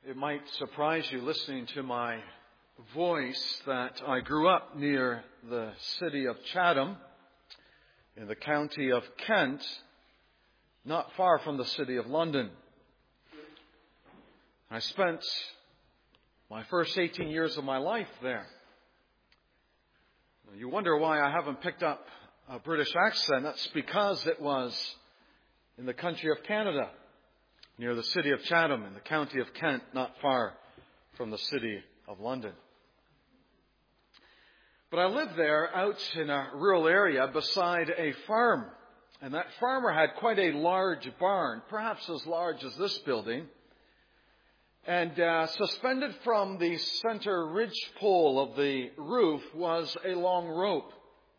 It might surprise you listening to my voice that I grew up near the city of Chatham in the county of Kent, not far from the city of London. I spent my first 18 years of my life there. You wonder why I haven't picked up a British accent. That's because it was in the country of Canada, near the city of Chatham in the county of Kent, not far from the city of London. But I lived there out in a rural area beside a farm. And that farmer had quite a large barn, perhaps as large as this building. And suspended from the center ridgepole of the roof was a long rope.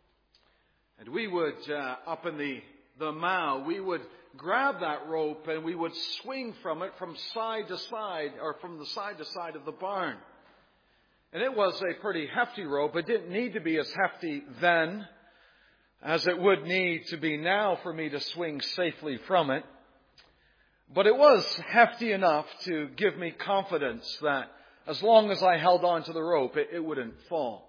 And we would, up in the mow, we would grab that rope and we would swing from it from side to side, or from the side to side of the barn. And it was a pretty hefty rope. It didn't need to be as hefty then as it would need to be now for me to swing safely from it. But it was hefty enough to give me confidence that as long as I held on to the rope, it wouldn't fall.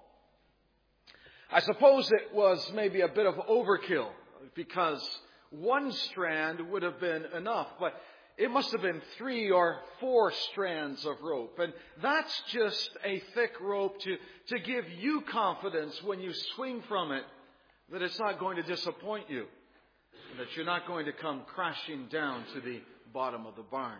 I suppose it was maybe a bit of overkill, because one strand would have been enough, but it must have been 3 or 4 strands of rope. And that's just a thick rope to give you confidence when you swing from it that it's not going to disappoint you, that you're not going to come crashing down to the bottom of the barn.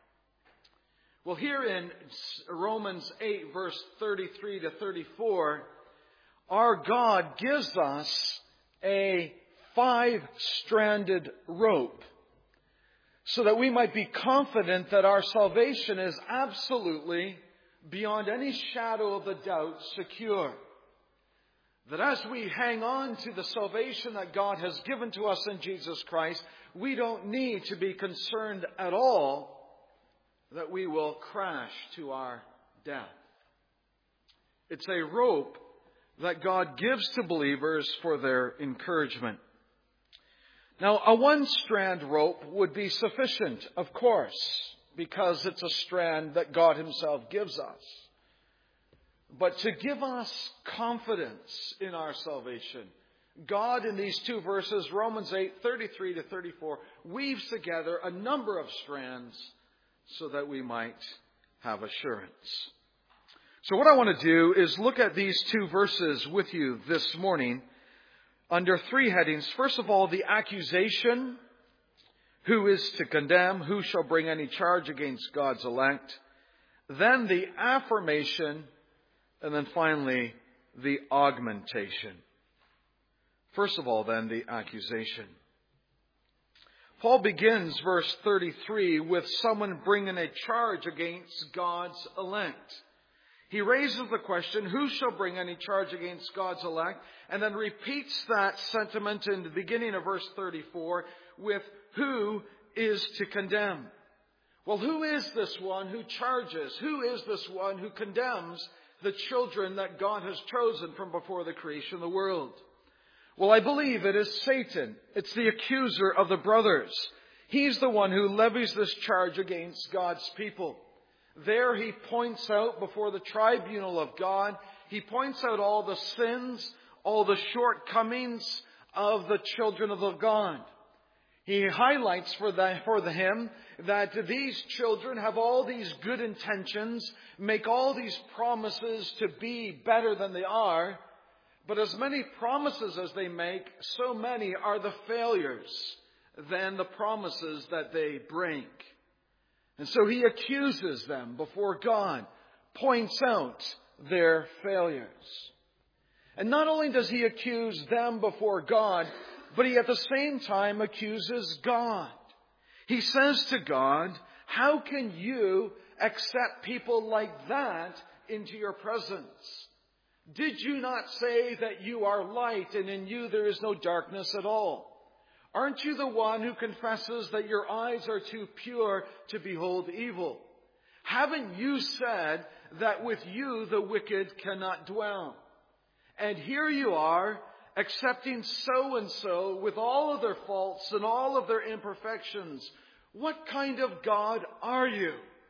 Well, here in Romans 8, verse 33 to 34, our God gives us a 5-stranded rope so that we might be confident that our salvation is absolutely, beyond any shadow of a doubt, secure. That as we hang on to the salvation that God has given to us in Jesus Christ, we don't need to be concerned at all that we will crash to our death. It's a rope that God gives to believers for their encouragement. Now, a 1-strand rope would be sufficient, of course, because it's a strand that God Himself gives us. But to give us confidence in our salvation, God in these 2 verses, Romans 8, 33 to 34, weaves together a number of strands so that we might have assurance. So what I want to do is look at these 2 verses with you this morning under 3 headings. First of all, the accusation. Who is to condemn? Who shall bring any charge against God's elect? Then the affirmation. And then finally, the augmentation. First of all, then, the accusation. Paul begins verse 33 with someone bringing a charge against God's elect. He raises the question, who shall bring any charge against God's elect? And then repeats that sentiment in the beginning of verse 34 with, who is to condemn? Well, who is this one who charges? Who is this one who condemns the children that God has chosen from before the creation of the world? Well, I believe it is Satan. It's the accuser of the brothers. He's the one who levies this charge against God's people. There he points out before the tribunal of God, he points out all the sins, all the shortcomings of the children of God. He highlights for him that these children have all these good intentions, make all these promises to be better than they are, but as many promises as they make, so many are the failures than the promises that they bring. And so he accuses them before God, points out their failures. And not only does he accuse them before God, but he at the same time accuses God. He says to God, how can you accept people like that into your presence? Did you not say that you are light and in you there is no darkness at all? Aren't you the one who confesses that your eyes are too pure to behold evil? Haven't you said that with you the wicked cannot dwell? And here you are, accepting so-and-so with all of their faults and all of their imperfections. What kind of God are you?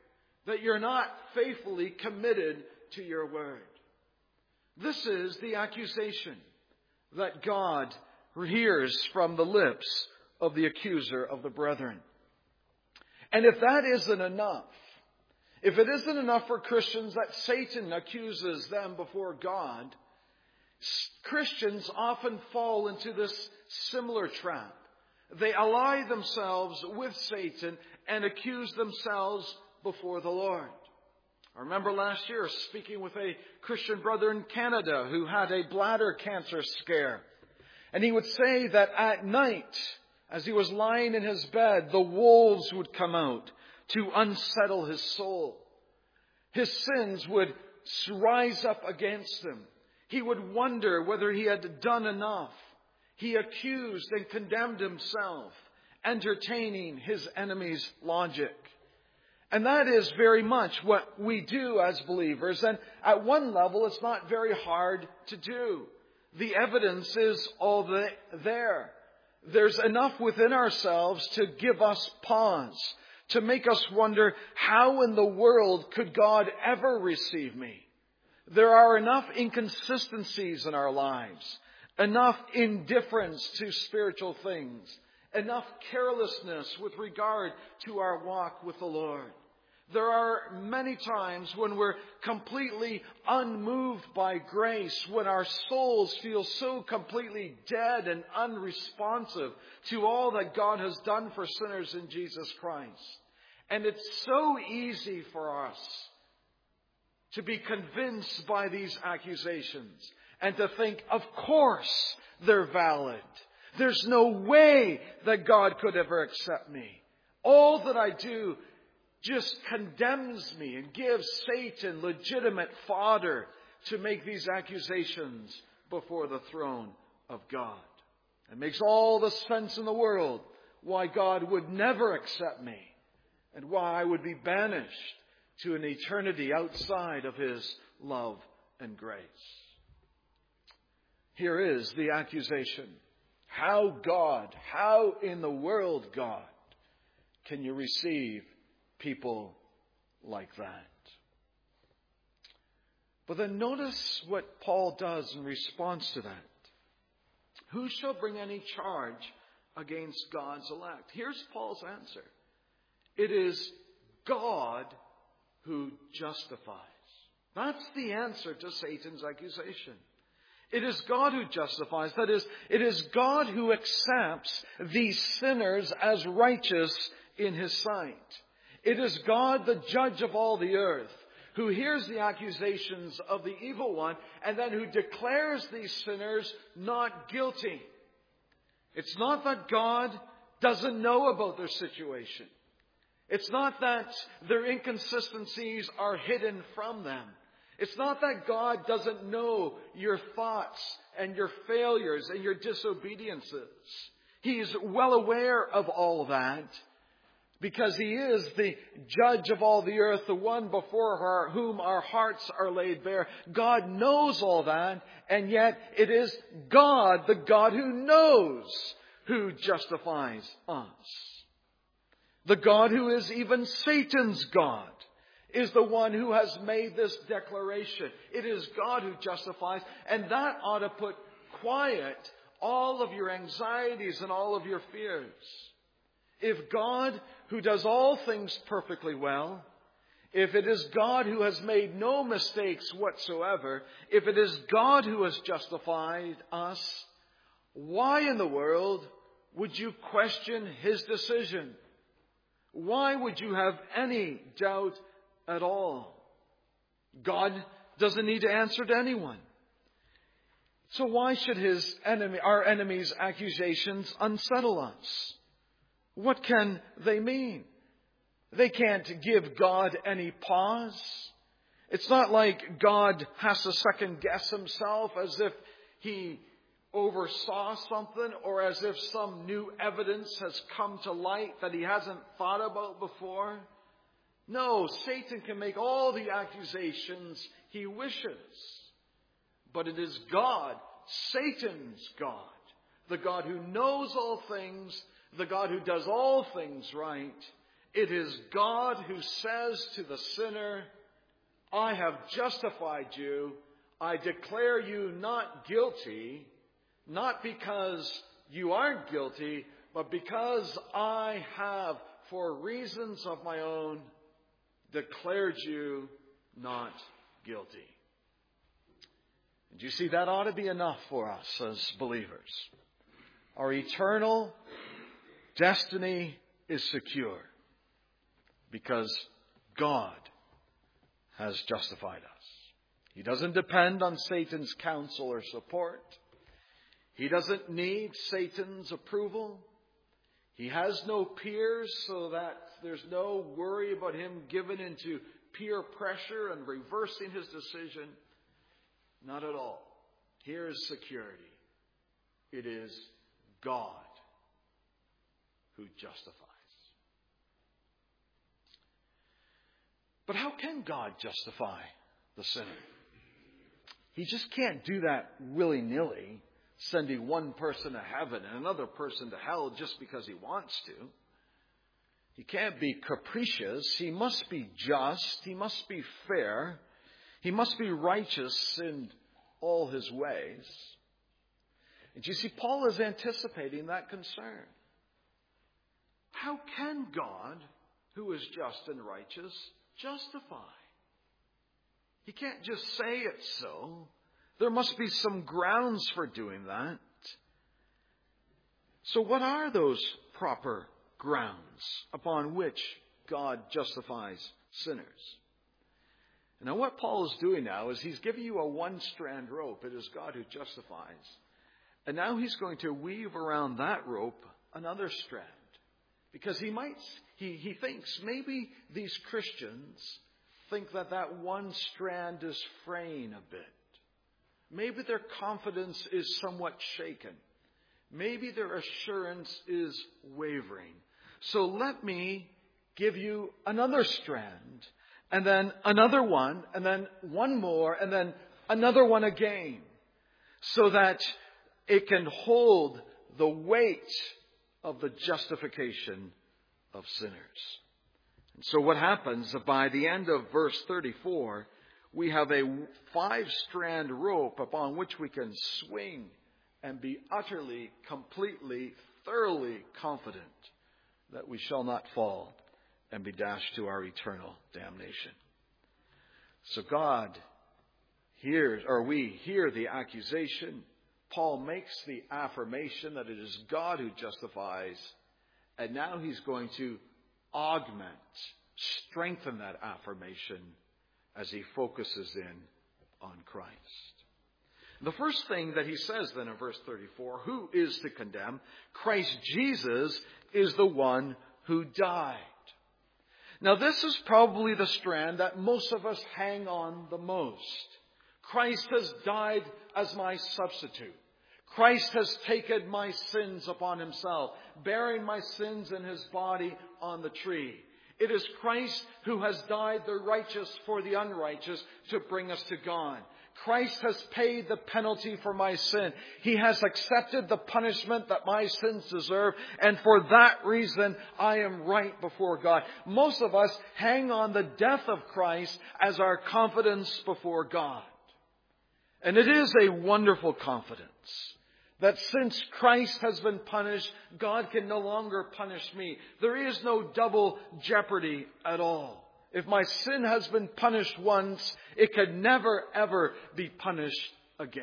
that you're not faithfully committed to your word. This is the accusation that God hears from the lips of the accuser of the brethren. And if that isn't enough, if it isn't enough for Christians that Satan accuses them before God, Christians often fall into this similar trap. They ally themselves with Satan and accuse themselves before the Lord. I remember last year speaking with a Christian brother in Canada who had a bladder cancer scare. And he would say that at night, as he was lying in his bed, the wolves would come out to unsettle his soul. His sins would rise up against him. He would wonder whether he had done enough. He accused and condemned himself, entertaining his enemy's logic. And that is very much what we do as believers. And at one level, it's not very hard to do. The evidence is all there. There's enough within ourselves to give us pause, to make us wonder, how in the world could God ever receive me? There are enough inconsistencies in our lives, enough indifference to spiritual things, enough carelessness with regard to our walk with the Lord. There are many times when we're completely unmoved by grace, when our souls feel so completely dead and unresponsive to all that God has done for sinners in Jesus Christ. And it's so easy for us to be convinced by these accusations and to think, of course they're valid. There's no way that God could ever accept me. All that I do just condemns me and gives Satan legitimate fodder to make these accusations before the throne of God. It makes all the sense in the world why God would never accept me and why I would be banished to an eternity outside of His love and grace. Here is the accusation. How in the world, God, can you receive people like that? But then notice what Paul does in response to that. Who shall bring any charge against God's elect? Here's Paul's answer. It is God who justifies. That's the answer to Satan's accusation. It is God who justifies. That is, it is God who accepts these sinners as righteous in His sight. It is God, the judge of all the earth, who hears the accusations of the evil one and then who declares these sinners not guilty. It's not that God doesn't know about their situation. It's not that their inconsistencies are hidden from them. It's not that God doesn't know your thoughts and your failures and your disobediences. He is well aware of all that because He is the judge of all the earth, the one before whom our hearts are laid bare. God knows all that, and yet it is God, the God who knows, who justifies us. The God who is even Satan's God is the one who has made this declaration. It is God who justifies, and that ought to put quiet all of your anxieties and all of your fears. If God, who does all things perfectly well, if it is God who has made no mistakes whatsoever, if it is God who has justified us, why in the world would you question His decision? Why would you have any doubt at all? God doesn't need to answer to anyone. So why should our enemy's accusations unsettle us? What can they mean? They can't give God any pause. It's not like God has to second guess Himself as if He oversaw something or as if some new evidence has come to light that He hasn't thought about before. No, Satan can make all the accusations he wishes. But it is God, Satan's God, the God who knows all things, the God who does all things right. It is God who says to the sinner, I have justified you. I declare you not guilty, not because you aren't guilty, but because I have, for reasons of my own, declared you not guilty. And you see, that ought to be enough for us as believers. Our eternal destiny is secure because God has justified us. He doesn't depend on Satan's counsel or support. He doesn't need Satan's approval. He has no peers, so that there's no worry about him giving into peer pressure and reversing his decision. Not at all. Here is security. It is God who justifies. But how can God justify the sinner? He just can't do that willy-nilly, sending one person to heaven and another person to hell just because he wants to. He can't be capricious. He must be just. He must be fair. He must be righteous in all his ways. And you see, Paul is anticipating that concern. How can God, who is just and righteous, justify? He can't just say it so. There must be some grounds for doing that. So what are those proper grounds upon which God justifies sinners? And now what Paul is doing now is he's giving you a one-strand rope. It is God who justifies. And now he's going to weave around that rope another strand. Because he thinks maybe these Christians think that one strand is fraying a bit. Maybe their confidence is somewhat shaken. Maybe their assurance is wavering. So let me give you another strand, and then another one, and then one more, and then another one again, so that it can hold the weight of the justification of sinners. And so what happens by the end of verse 34, we have a 5-strand rope upon which we can swing and be utterly, completely, thoroughly confident that we shall not fall and be dashed to our eternal damnation. So we hear the accusation. Paul makes the affirmation that it is God who justifies, and now he's going to augment, strengthen that affirmation as he focuses in on Christ. The first thing that he says then in verse 34, who is to condemn? Christ Jesus is the one who died. Now this is probably the strand that most of us hang on the most. Christ has died as my substitute. Christ has taken my sins upon himself, bearing my sins in his body on the tree. It is Christ who has died the righteous for the unrighteous to bring us to God. Christ has paid the penalty for my sin. He has accepted the punishment that my sins deserve. And for that reason, I am right before God. Most of us hang on the death of Christ as our confidence before God. And it is a wonderful confidence that since Christ has been punished, God can no longer punish me. There is no double jeopardy at all. If my sin has been punished once, it can never, ever be punished again.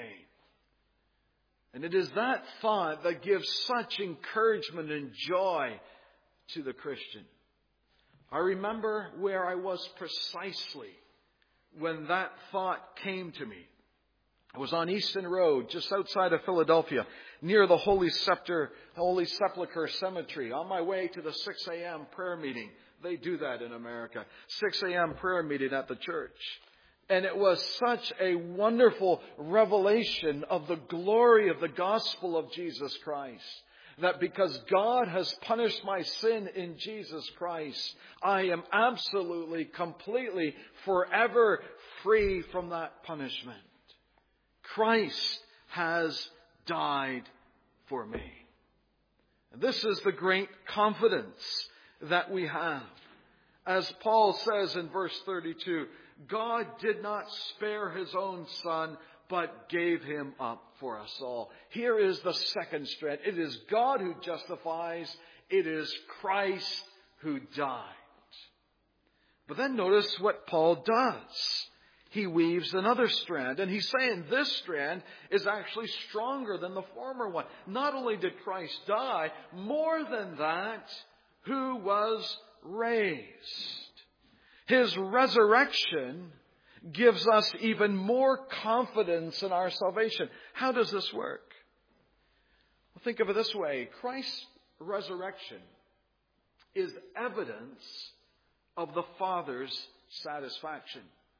And it is that thought that gives such encouragement and joy to the Christian. I remember where I was precisely when that thought came to me. I was on Easton Road, just outside of Philadelphia, near the Holy Sepulchre Cemetery, on my way to the 6 a.m. prayer meeting. They do that in America. 6 a.m. prayer meeting at the church. And it was such a wonderful revelation of the glory of the gospel of Jesus Christ. That because God has punished my sin in Jesus Christ, I am absolutely, completely, forever free from that punishment. Christ has died for me. And this is the great confidence that we have. As Paul says in verse 32, God did not spare his own Son, but gave him up for us all. Here is the second strand. It is God who justifies. It is Christ who died. But then notice what Paul does. He weaves another strand, and he's saying this strand is actually stronger than the former one. Not only did Christ die, more than that, who was raised. His resurrection gives us even more confidence in our salvation. How does this work? Well, think of it this way. Christ's resurrection is evidence of the Father's satisfaction.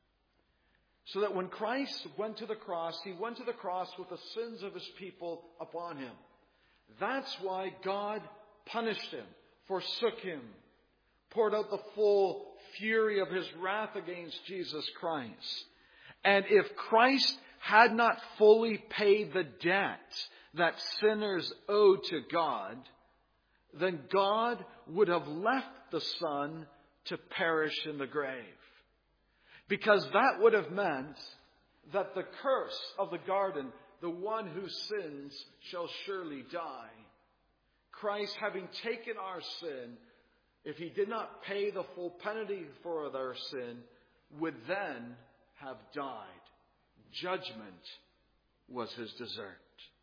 So that when Christ went to the cross, he went to the cross with the sins of his people upon him. That's why God punished him, forsook him, poured out the full fury of his wrath against Jesus Christ. And if Christ had not fully paid the debt that sinners owe to God, then God would have left the Son to perish in the grave. Because that would have meant that the curse of the garden, the one who sins shall surely die. Christ, having taken our sin, if he did not pay the full penalty for their sin, would then have died. Judgment was his desert.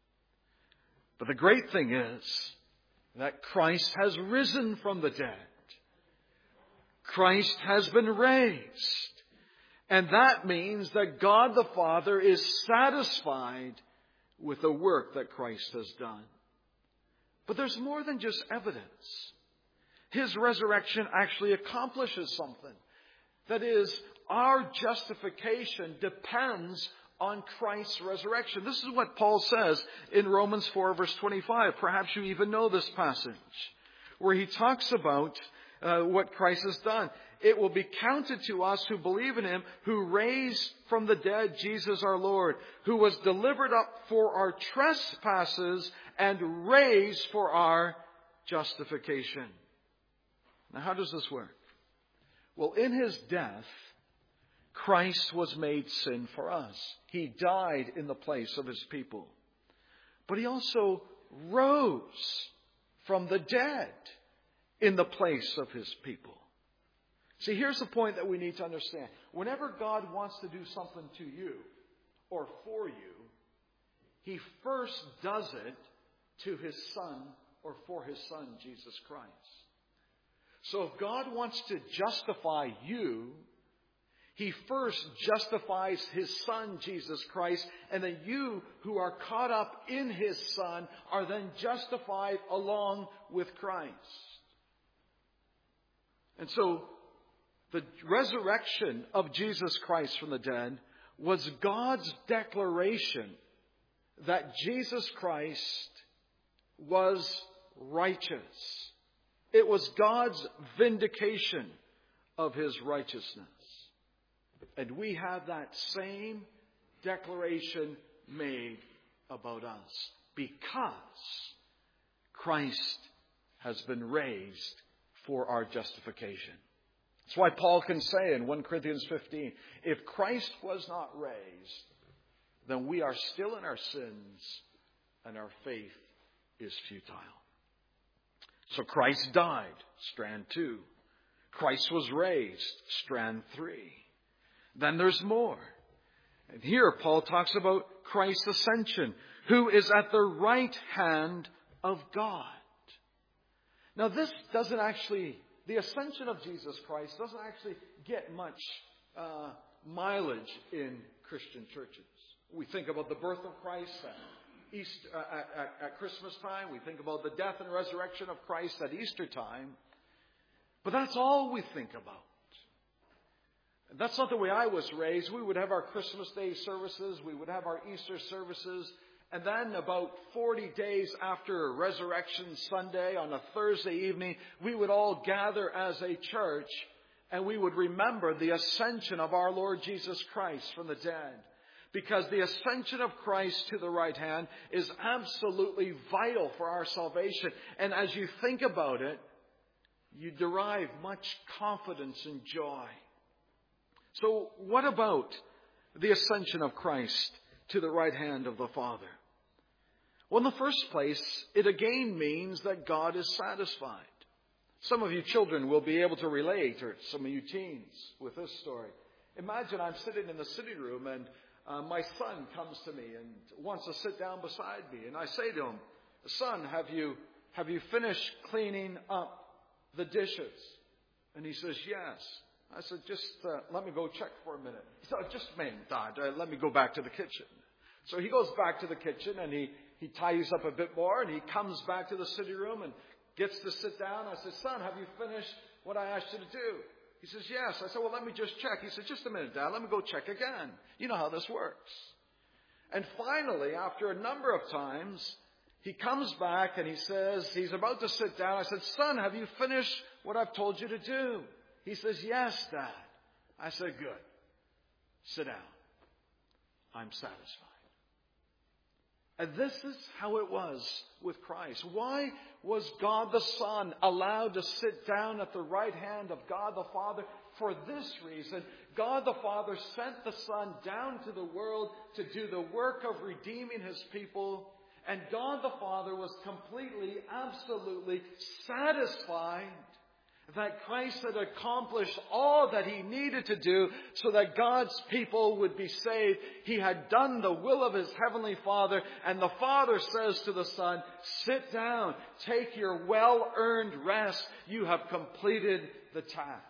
But the great thing is that Christ has risen from the dead. Christ has been raised. And that means that God the Father is satisfied with the work that Christ has done. But there's more than just evidence. His resurrection actually accomplishes something. That is, our justification depends on Christ's resurrection. This is what Paul says in Romans 4 verse 25. Perhaps you even know this passage, where he talks about what Christ has done. It will be counted to us who believe in him, who raised from the dead Jesus our Lord, who was delivered up for our trespasses and raised for our justification. Now, how does this work? Well, in his death, Christ was made sin for us. He died in the place of his people. But he also rose from the dead in the place of his people. See, here's the point that we need to understand. Whenever God wants to do something to you or for you, he first does it to his Son or for his Son, Jesus Christ. So if God wants to justify you, he first justifies his Son, Jesus Christ, and then you who are caught up in his Son are then justified along with Christ. And so the resurrection of Jesus Christ from the dead was God's declaration that Jesus Christ was righteous. It was God's vindication of his righteousness. And we have that same declaration made about us because Christ has been raised for our justification. That's why Paul can say in 1 Corinthians 15, if Christ was not raised, then we are still in our sins and our faith is futile. So Christ died, strand 2. Christ was raised, strand 3. Then there's more. And here Paul talks about Christ's ascension, who is at the right hand of God. Now this doesn't actually, the ascension of Jesus Christ doesn't actually get much mileage in Christian churches. We think about the birth of Christ at Christmas time. We think about the death and resurrection of Christ at Easter time. But that's all we think about. That's not the way I was raised. We would have our Christmas Day services. We would have our Easter services. And then about 40 days after Resurrection Sunday on a Thursday evening, we would all gather as a church and we would remember the ascension of our Lord Jesus Christ from the dead. Because the ascension of Christ to the right hand is absolutely vital for our salvation. And as you think about it, you derive much confidence and joy. So what about the ascension of Christ to the right hand of the Father? Well, in the first place, it again means that God is satisfied. Some of you children will be able to relate, or some of you teens, with this story. Imagine I'm sitting in the sitting room and my son comes to me and wants to sit down beside me. And I say to him, "Son, have you finished cleaning up the dishes?" And he says, "Yes." I said, "Just let me go check for a minute." He said, "Just a minute, Dad. Let me go back to the kitchen." So he goes back to the kitchen and he tidies up a bit more and he comes back to the sitting room and gets to sit down. I said, "Son, have you finished what I asked you to do?" He says, "Yes." I said, "Well, let me just check." He said, "Just a minute, Dad. Let me go check again." You know how this works. And finally, after a number of times, he comes back and he says, he's about to sit down. I said, "Son, have you finished what I've told you to do?" He says, "Yes, Dad." I said, "Good. Sit down. I'm satisfied." And this is how it was with Christ. Why was God the Son allowed to sit down at the right hand of God the Father? For this reason, God the Father sent the Son down to the world to do the work of redeeming His people. And God the Father was completely, absolutely satisfied that Christ had accomplished all that He needed to do so that God's people would be saved. He had done the will of His Heavenly Father, and the Father says to the Son, "Sit down, take your well-earned rest. You have completed the task."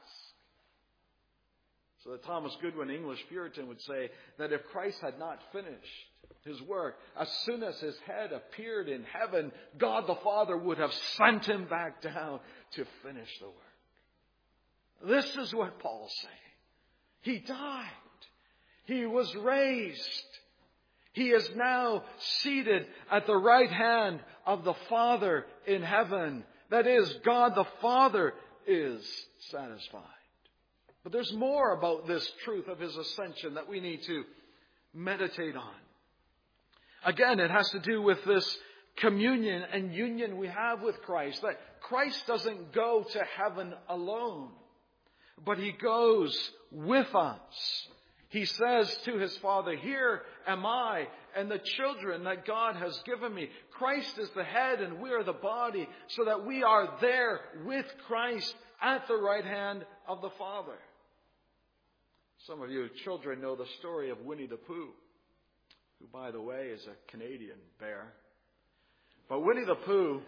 So that Thomas Goodwin, English Puritan, would say that if Christ had not finished His work, as soon as His head appeared in heaven, God the Father would have sent Him back down to finish the work. This is what Paul's saying. He died. He was raised. He is now seated at the right hand of the Father in heaven. That is, God the Father is satisfied. But there's more about this truth of His ascension that we need to meditate on. Again, it has to do with this communion and union we have with Christ. That Christ doesn't go to heaven alone, but He goes with us. He says to His Father, "Here am I and the children that God has given me." Christ is the head and we are the body, so that we are there with Christ at the right hand of the Father. Some of you children know the story of Winnie the Pooh, who, by the way, is a Canadian bear. But Winnie the Pooh,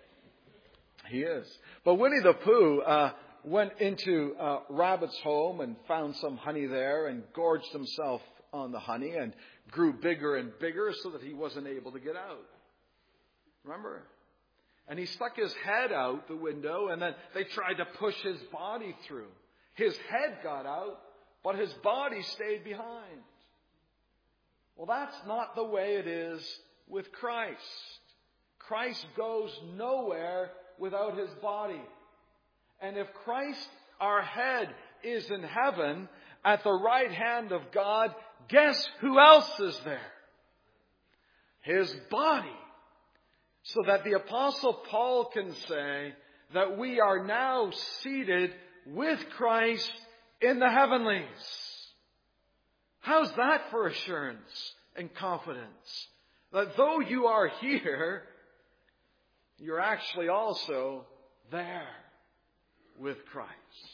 Winnie the Pooh went into Rabbit's home and found some honey there and gorged himself on the honey and grew bigger and bigger so that he wasn't able to get out. Remember? And he stuck his head out the window and then they tried to push his body through. His head got out, but his body stayed behind. Well, that's not the way it is with Christ. Christ goes nowhere without His body. And if Christ, our head, is in heaven at the right hand of God, guess who else is there? His body. So that the Apostle Paul can say that we are now seated with Christ in the heavenlies. How's that for assurance and confidence? That though you are here, you're actually also there with Christ.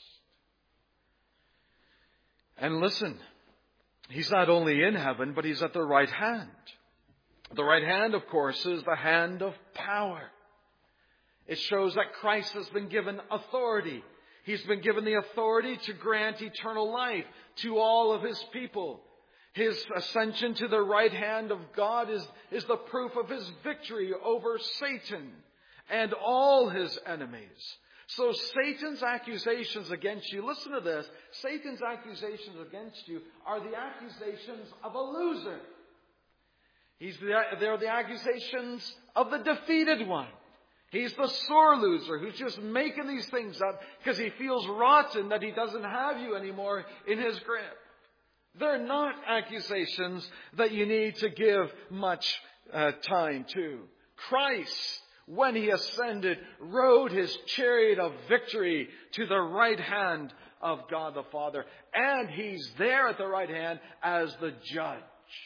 And listen, He's not only in heaven, but He's at the right hand. The right hand, of course, is the hand of power. It shows that Christ has been given authority. He's been given the authority to grant eternal life to all of His people. His ascension to the right hand of God is the proof of His victory over Satan and all his enemies. So Satan's accusations against you, listen to this, Satan's accusations against you are the accusations of a loser. They're the accusations of the defeated one. He's the sore loser who's just making these things up because he feels rotten that he doesn't have you anymore in his grip. They're not accusations that you need to give much time to. Christ when He ascended, rode His chariot of victory to the right hand of God the Father. And He's there at the right hand as the judge.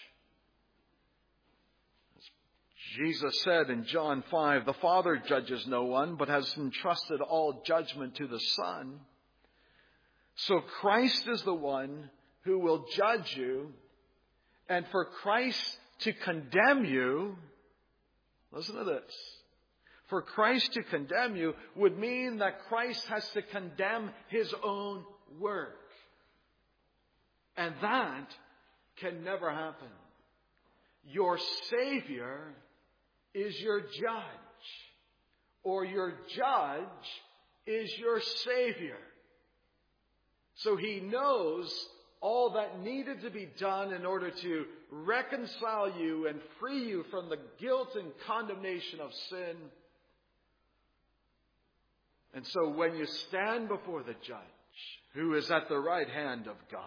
Jesus said in John 5, the Father judges no one, but has entrusted all judgment to the Son. So Christ is the one who will judge you. And for Christ to condemn you, listen to this. For Christ to condemn you would mean that Christ has to condemn His own work. And that can never happen. Your Savior is your judge, or your judge is your Savior. So He knows all that needed to be done in order to reconcile you and free you from the guilt and condemnation of sin. And so when you stand before the judge, who is at the right hand of God,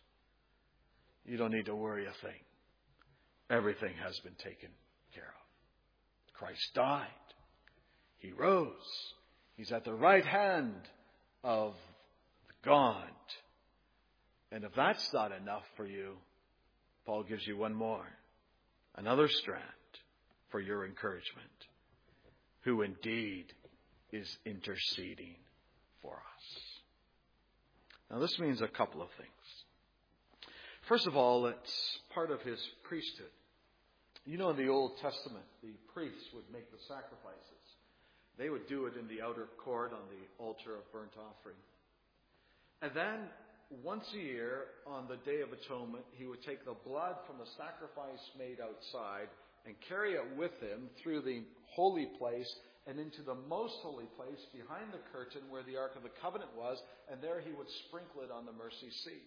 you don't need to worry a thing. Everything has been taken care of. Christ died. He rose. He's at the right hand of God. And if that's not enough for you, Paul gives you one more. Another strand for your encouragement. Who indeed is interceding for us. Now this means a couple of things. First of all, it's part of His priesthood. You know, in the Old Testament, the priests would make the sacrifices. They would do it in the outer court on the altar of burnt offering. And then, once a year, on the Day of Atonement, he would take the blood from the sacrifice made outside and carry it with him through the holy place and into the most holy place behind the curtain where the Ark of the Covenant was, and there he would sprinkle it on the mercy seat.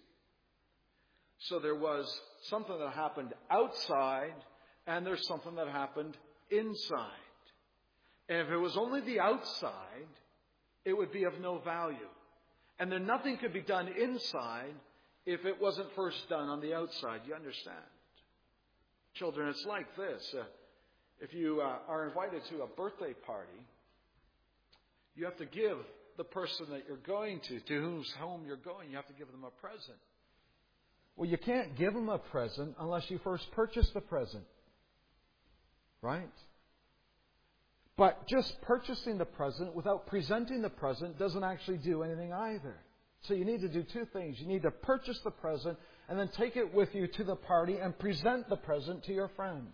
So there was something that happened outside, and there's something that happened inside. And if it was only the outside, it would be of no value. And then nothing could be done inside if it wasn't first done on the outside. You understand? Children, it's like this. If you are invited to a birthday party, you have to give the person that you're going to whose home you're going, you have to give them a present. Well, you can't give them a present unless you first purchase the present. Right? But just purchasing the present without presenting the present doesn't actually do anything either. So you need to do two things. You need to purchase the present and then take it with you to the party and present the present to your friend.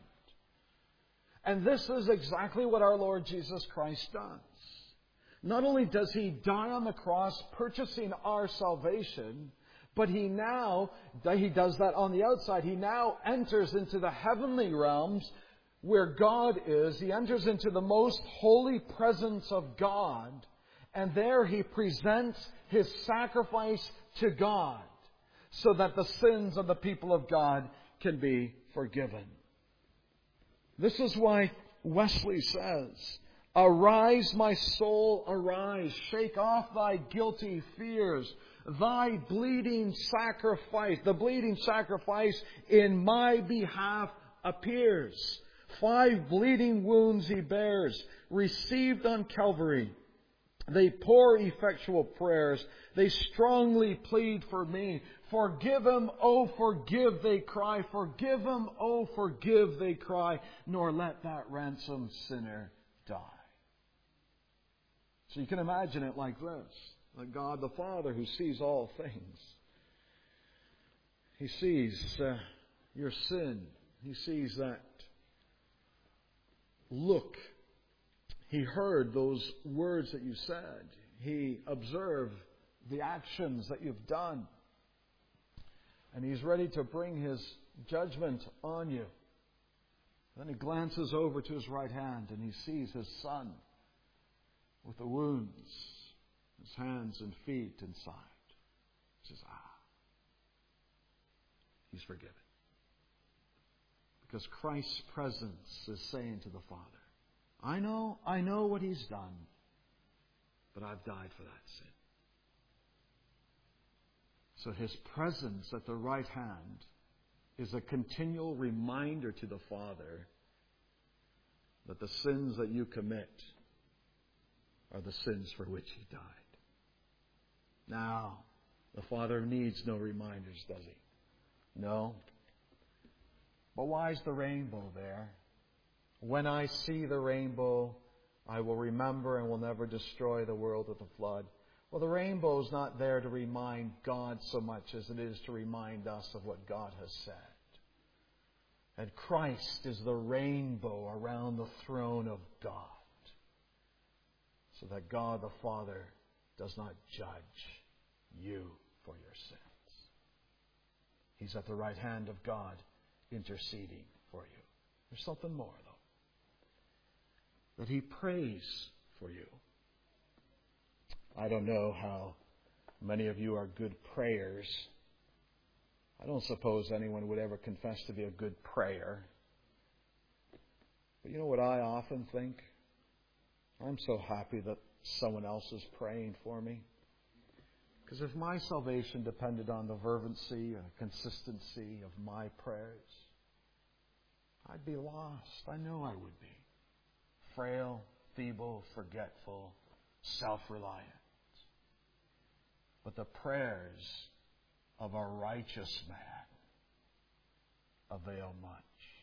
And this is exactly what our Lord Jesus Christ does. Not only does He die on the cross purchasing our salvation, but He does that on the outside. He now enters into the heavenly realms where God is. He enters into the most holy presence of God, and there He presents His sacrifice to God so that the sins of the people of God can be forgiven. This is why Wesley says, "Arise, my soul, arise, shake off thy guilty fears. Thy bleeding sacrifice, the bleeding sacrifice in my behalf appears. 5 bleeding wounds He bears, received on Calvary. They pour effectual prayers. They strongly plead for me. Forgive him, oh forgive, they cry. Forgive him, oh forgive, they cry. Nor let that ransomed sinner die." So you can imagine it like this. Like God the Father, who sees all things. He sees your sin. He sees that look. He heard those words that you said. He observed the actions that you've done. And He's ready to bring His judgment on you. Then He glances over to His right hand and He sees His Son with the wounds, His hands and feet inside. He says, He's forgiven. Because Christ's presence is saying to the Father, I know what He's done, but I've died for that sin. So His presence at the right hand is a continual reminder to the Father that the sins that you commit are the sins for which He died. Now, the Father needs no reminders, does He? No. But why is the rainbow there? When I see the rainbow, I will remember and will never destroy the world with a flood. Well, the rainbow is not there to remind God so much as it is to remind us of what God has said. And Christ is the rainbow around the throne of God, so that God the Father does not judge you for your sins. He's at the right hand of God interceding for you. There's something more, though. That He prays for you. I don't know how many of you are good prayers. I don't suppose anyone would ever confess to be a good prayer. But you know what I often think? I'm so happy that someone else is praying for me. Because if my salvation depended on the fervency and consistency of my prayers, I'd be lost. I know I would be. Frail, feeble, forgetful, self-reliant. But the prayers of a righteous man avail much.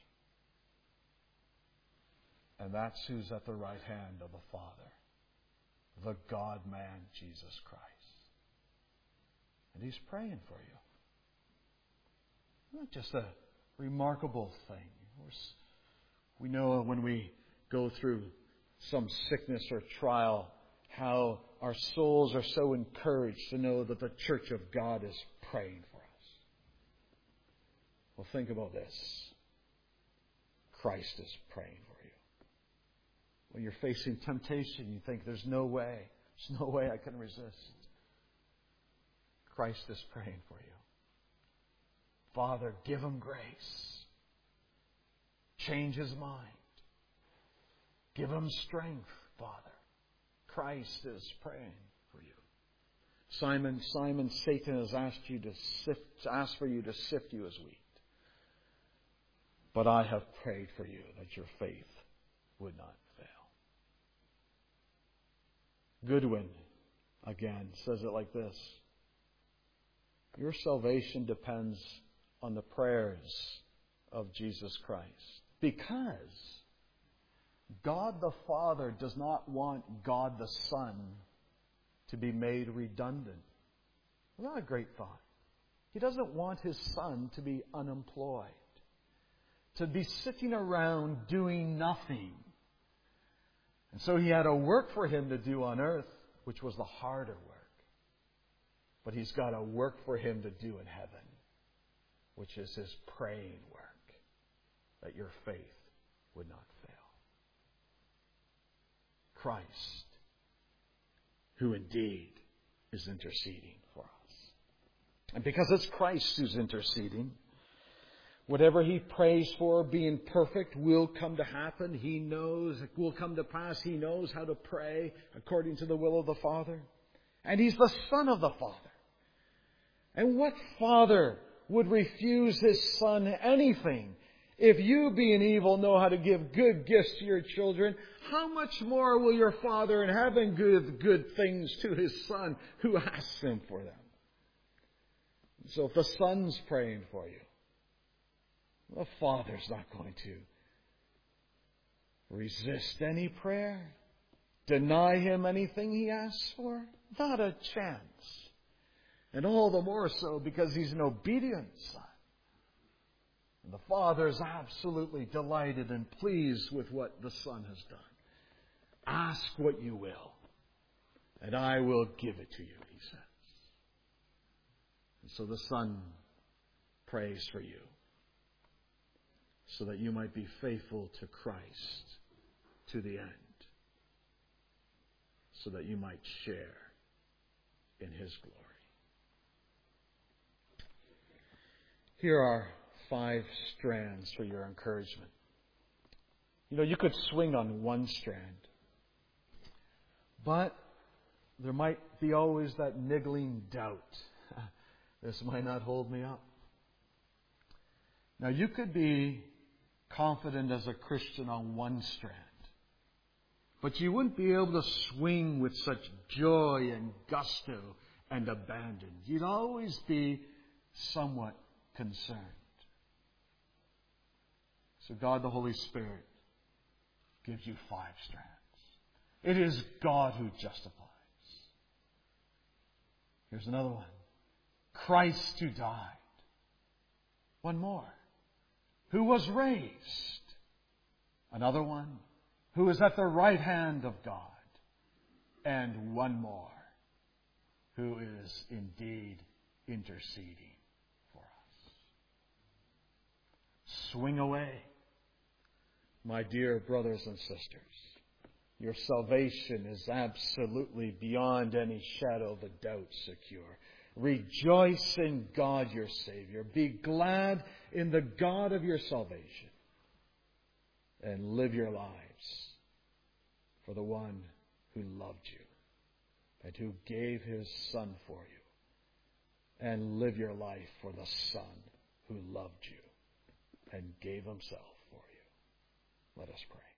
And that's who's at the right hand of the Father, the God-man, Jesus Christ. And He's praying for you. Not just a remarkable thing. We know when we go through some sickness or trial, how our souls are so encouraged to know that the Church of God is praying for us. Well, think about this. Christ is praying for you. When you're facing temptation, you think there's no way I can resist. Christ is praying for you. Father, give him grace. Change his mind. Give him strength, Father. Christ is praying for you. Simon, Satan has asked for you to sift you as wheat. But I have prayed for you that your faith would not fail. Goodwin, again, says it like this. Your salvation depends on the prayers of Jesus Christ. Because God the Father does not want God the Son to be made redundant. Isn't that a great thought? He doesn't want His Son to be unemployed, to be sitting around doing nothing. And so He had a work for Him to do on earth, which was the harder work. But He's got a work for Him to do in heaven, which is His praying work, that your faith would not fail. Christ, who indeed is interceding for us. And because it's Christ who's interceding, whatever He prays for, being perfect, will come to happen. He knows it will come to pass. He knows how to pray according to the will of the Father. And He's the Son of the Father. And what father would refuse his son anything? If you, being evil, know how to give good gifts to your children, how much more will your Father in heaven give good things to His Son who asks Him for them? So if the Son's praying for you, the Father's not going to resist any prayer, deny Him anything He asks for. Not a chance. And all the more so because He's an obedient Son. And the Father is absolutely delighted and pleased with what the Son has done. Ask what you will, and I will give it to you, He says. And so the Son prays for you, so that you might be faithful to Christ to the end, so that you might share in His glory. Here are 5 strands for your encouragement. You know, you could swing on one strand, but there might be always that niggling doubt. This might not hold me up. Now, you could be confident as a Christian on one strand, But you wouldn't be able to swing with such joy and gusto and abandon. You'd always be somewhat concerned. So God the Holy Spirit gives you 5 strands. It is God who justifies. Here's another one. Christ who died. One more. Who was raised. Another one. Who is at the right hand of God. And one more. Who is indeed interceding for us. Swing away, my dear brothers and sisters. Your salvation is absolutely beyond any shadow of a doubt secure. Rejoice in God your Savior. Be glad in the God of your salvation. And live your lives for the one who loved you and who gave His Son for you. And live your life for the Son who loved you and gave Himself for you. Let us pray.